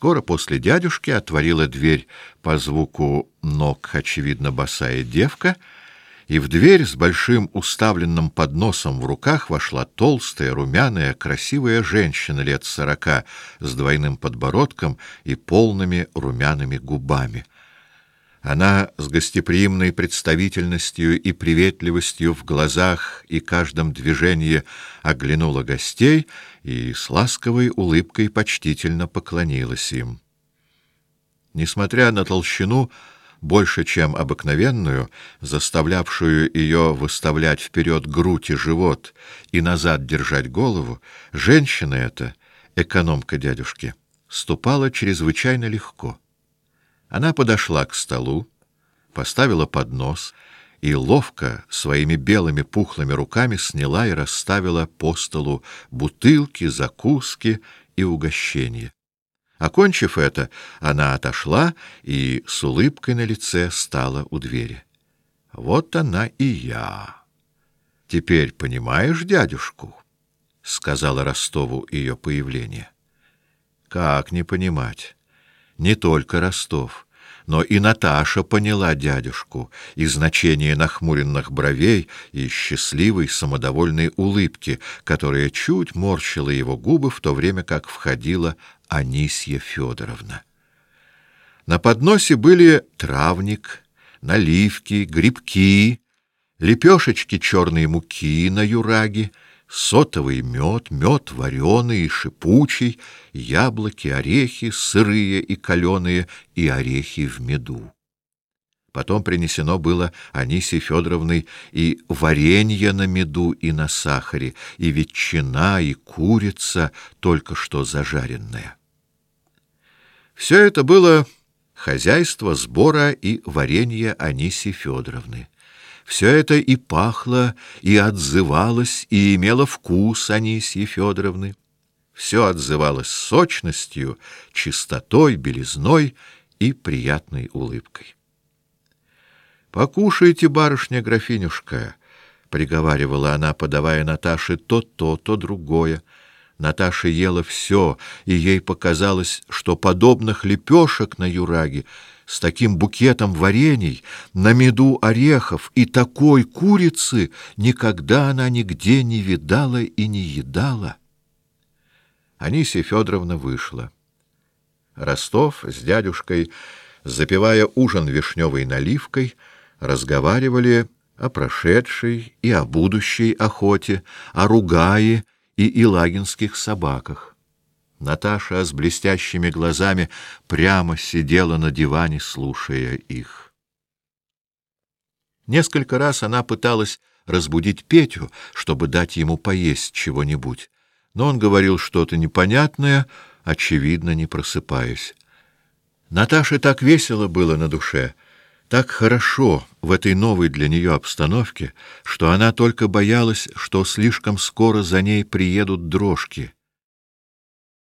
Скоро после дядюшки отворила дверь по звуку ног, очевидно, босая девка, и в дверь с большим уставленным подносом в руках вошла толстая, румяная, красивая женщина лет 40 с двойным подбородком и полными румяными губами. Она с гостеприимной представительностью и приветливостью в глазах и каждом движении оглянула гостей и с ласковой улыбкой почтительно поклонилась им. Несмотря на толщину, больше чем обыкновенную, заставлявшую ее выставлять вперед грудь и живот и назад держать голову, женщина эта, экономка дядюшки, ступала чрезвычайно легко. Она подошла к столу, поставила поднос и ловко своими белыми пухлыми руками сняла и расставила по столу бутылки, закуски и угощения. Окончив это, она отошла и с улыбкой на лице стала у двери. Вот она и я. Теперь понимаешь дядюшку, сказала Ростову ее появление. Как не понимать? Не только Ростов, но и Наташа поняла дядюшку и значение нахмуренных бровей и счастливой самодовольной улыбки, которая чуть морщила его губы, в то время как входила Анисья Федоровна. На подносе были травник, наливки, грибки, лепешечки черной муки на юраге, сотовый мед, мед вареный и шипучий, яблоки, орехи сырые и каленые и орехи в меду. Потом принесено было Анисьей Федоровной и варенье на меду и на сахаре, и ветчина, и курица, только что зажаренная. Все это было хозяйство сбора и варенья Анисьи Федоровны. Все это и пахло, и отзывалось, и имело вкус Анисьи Федоровны. Все отзывалось сочностью, чистотой, белизной и приятной улыбкой. «Покушайте, барышня графинюшка», — приговаривала она, подавая Наташе то, то другое. Наташа ела все, и ей показалось, что подобных лепешек на юраге, с таким букетом варений, на меду орехов и такой курицы никогда она нигде не видала и не едала. Анисья Федоровна вышла. Ростов с дядюшкой, запивая ужин вишневой наливкой, разговаривали о прошедшей и о будущей охоте, о ругае и илагинских собаках. Наташа с блестящими глазами прямо сидела на диване, слушая их. Несколько раз она пыталась разбудить Петю, чтобы дать ему поесть чего-нибудь, но он говорил что-то непонятное, очевидно, не просыпаясь. Наташе так весело было на душе, так хорошо в этой новой для нее обстановке, что она только боялась, что слишком скоро за ней приедут дрожки.